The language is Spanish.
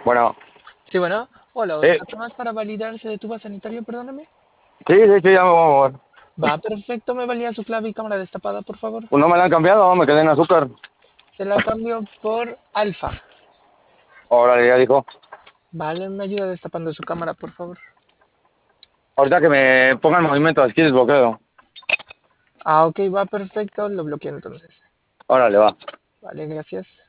Bueno, Sí, bueno. Hola, sí, Oscar. ¿Más para validarse de tu base sanitario? Perdóname. sí, ya vamos a ver. Va, perfecto. ¿Me valía su clave y cámara destapada, por favor? Pues no me la han cambiado, me quedé en azúcar. Se la cambio por alfa. Ahora ya dijo. Vale, me ayuda destapando su cámara, por favor. Ahorita que me pongan movimiento aquí desbloqueo. Ah, ok, va perfecto. Lo bloqueo entonces. Órale, va. Vale, gracias.